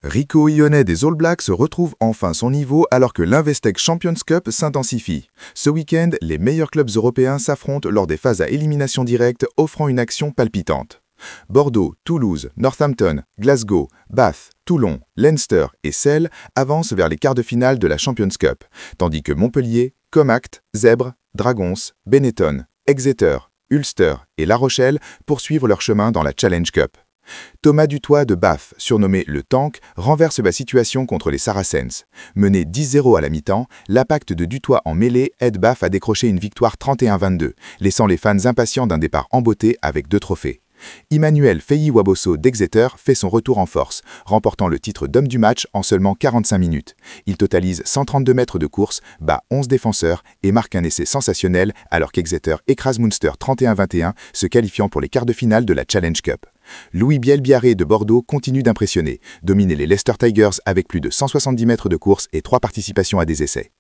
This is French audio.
Rico Ionet des All Blacks retrouve enfin son niveau alors que l'Investec Champions Cup s'intensifie. Ce week-end, les meilleurs clubs européens s'affrontent lors des phases à élimination directe, offrant une action palpitante. Bordeaux, Toulouse, Northampton, Glasgow, Bath, Toulon, Leinster et Sale avancent vers les quarts de finale de la Champions Cup, tandis que Montpellier, Connacht, Zèbres, Dragons, Benetton, Exeter, Ulster et La Rochelle poursuivent leur chemin dans la Challenge Cup. Thomas Dutoit de Bath, surnommé le Tank, renverse la situation contre les Saracens. Mené 10-0 à la mi-temps, l'impact de Dutoit en mêlée aide Bath à décrocher une victoire 31-22, laissant les fans impatients d'un départ en beauté avec 2 trophées. Emmanuel Feyi-Wabosso d'Exeter fait son retour en force, remportant le titre d'homme du match en seulement 45 minutes. Il totalise 132 mètres de course, bat 11 défenseurs et marque un essai sensationnel alors qu'Exeter écrase Munster 31-21, se qualifiant pour les quarts de finale de la Challenge Cup. Louis Biel-Biarré de Bordeaux continue d'impressionner, dominer les Leicester Tigers avec plus de 170 mètres de course et 3 participations à des essais.